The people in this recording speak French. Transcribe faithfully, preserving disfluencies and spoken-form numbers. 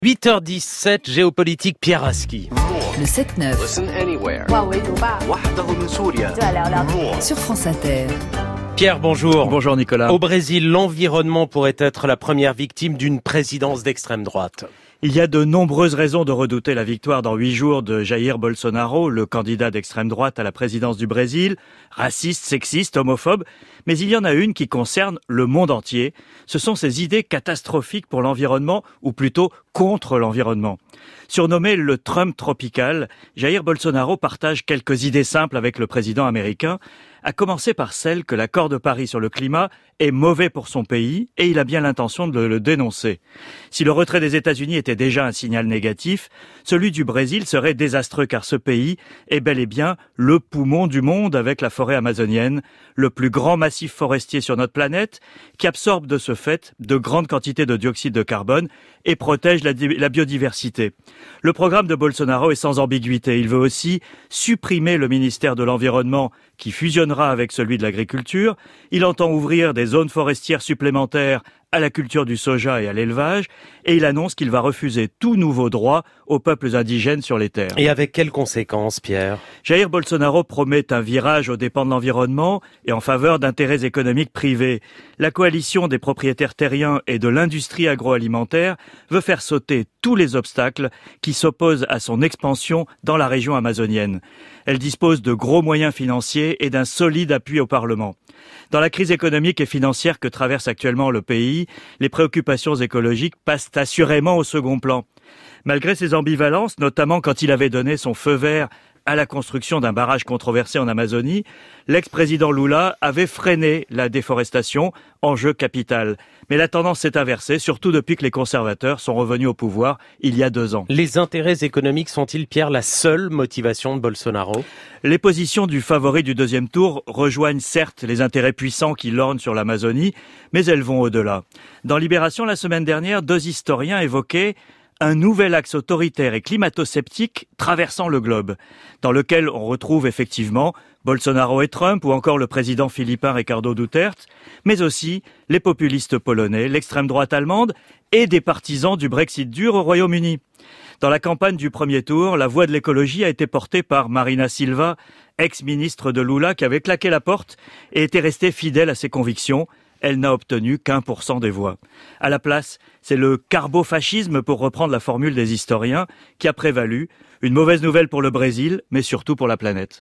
huit heures dix-sept, géopolitique, Pierre Aski. Le sept neuf. Sur France Inter. Pierre, bonjour. Bonjour Nicolas. Au Brésil, l'environnement pourrait être la première victime d'une présidence d'extrême droite. Il y a de nombreuses raisons de redouter la victoire dans huit jours de Jair Bolsonaro, le candidat d'extrême droite à la présidence du Brésil, raciste, sexiste, homophobe. Mais il y en a une qui concerne le monde entier. Ce sont ses idées catastrophiques pour l'environnement, ou plutôt contre l'environnement. Surnommé le Trump tropical, Jair Bolsonaro partage quelques idées simples avec le président américain, à commencer par celle que l'accord de Paris sur le climat est mauvais pour son pays et il a bien l'intention de le dénoncer. Si le retrait des États-Unis était déjà un signal négatif, celui du Brésil serait désastreux car ce pays est bel et bien le poumon du monde avec la forêt amazonienne, le plus grand massif forestier sur notre planète qui absorbe de ce fait de grandes quantités de dioxyde de carbone et protège la, la biodiversité. Le programme de Bolsonaro est sans ambiguïté. Il veut aussi supprimer le ministère de l'Environnement qui fusionnera avec celui de l'agriculture. Il entend ouvrir des zones forestières supplémentaires à la culture du soja et à l'élevage, et il annonce qu'il va refuser tout nouveau droit aux peuples indigènes sur les terres. Et avec quelles conséquences, Pierre ? Jair Bolsonaro promet un virage aux dépens de l'environnement et en faveur d'intérêts économiques privés. La coalition des propriétaires terriens et de l'industrie agroalimentaire veut faire sauter tous les obstacles qui s'opposent à son expansion dans la région amazonienne. Elle dispose de gros moyens financiers et d'un solide appui au Parlement. Dans la crise économique et financière que traverse actuellement le pays, les préoccupations écologiques passent assurément au second plan. Malgré ses ambivalences, notamment quand il avait donné son feu vert à la construction d'un barrage controversé en Amazonie, l'ex-président Lula avait freiné la déforestation, enjeu capital. Mais la tendance s'est inversée, surtout depuis que les conservateurs sont revenus au pouvoir il y a deux ans. Les intérêts économiques sont-ils, Pierre, la seule motivation de Bolsonaro ? Les positions du favori du deuxième tour rejoignent certes les intérêts puissants qui lorgnent sur l'Amazonie, mais elles vont au-delà. Dans Libération, la semaine dernière, deux historiens évoquaient un nouvel axe autoritaire et climato-sceptique traversant le globe, dans lequel on retrouve effectivement Bolsonaro et Trump ou encore le président philippin Ricardo Duterte, mais aussi les populistes polonais, l'extrême droite allemande et des partisans du Brexit dur au Royaume-Uni. Dans la campagne du premier tour, la voix de l'écologie a été portée par Marina Silva, ex-ministre de Lula, qui avait claqué la porte et était restée fidèle à ses convictions. Elle n'a obtenu qu'un pour cent des voix. À la place, c'est le carbofascisme, pour reprendre la formule des historiens, qui a prévalu. Une mauvaise nouvelle pour le Brésil, mais surtout pour la planète.